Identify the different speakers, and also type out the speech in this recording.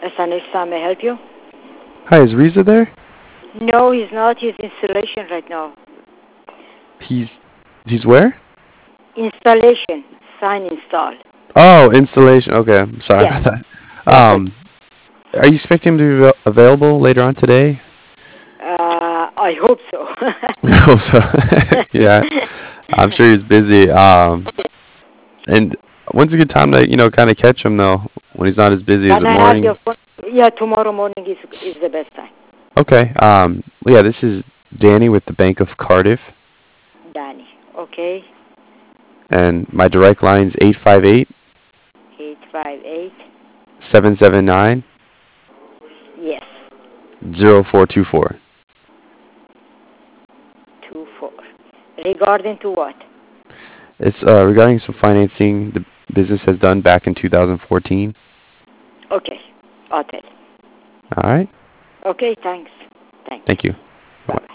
Speaker 1: SNSA, may I help you?
Speaker 2: Hi, is Riza there?
Speaker 1: No, he's not. He's installation right now.
Speaker 2: He's where?
Speaker 1: Installation. Sign install.
Speaker 2: Oh, installation. Okay, I'm sorry
Speaker 1: Yes.
Speaker 2: about that.
Speaker 1: That's it.
Speaker 2: Are you expecting him to be available later on today?
Speaker 1: I hope so.
Speaker 2: I hope so. Yeah, I'm sure he's busy. And when's a good time to, kind of catch him though, when he's not as busy? Is
Speaker 1: Can
Speaker 2: it
Speaker 1: I have your
Speaker 2: morning?
Speaker 1: phone? Yeah, tomorrow morning is the best time.
Speaker 2: Okay. Yeah, this is Danny with the Bank of Cardiff,
Speaker 1: Danny. Okay.
Speaker 2: and my direct line's 858
Speaker 1: 858.
Speaker 2: 779
Speaker 1: Yes.
Speaker 2: 0424.
Speaker 1: 24. Regarding to what?
Speaker 2: It's regarding some financing the business has done back in 2014.
Speaker 1: Okay. I'll tell.
Speaker 2: All right.
Speaker 1: Okay, thanks. Thank you.
Speaker 2: Thank you. Bye-bye.
Speaker 1: Bye-bye.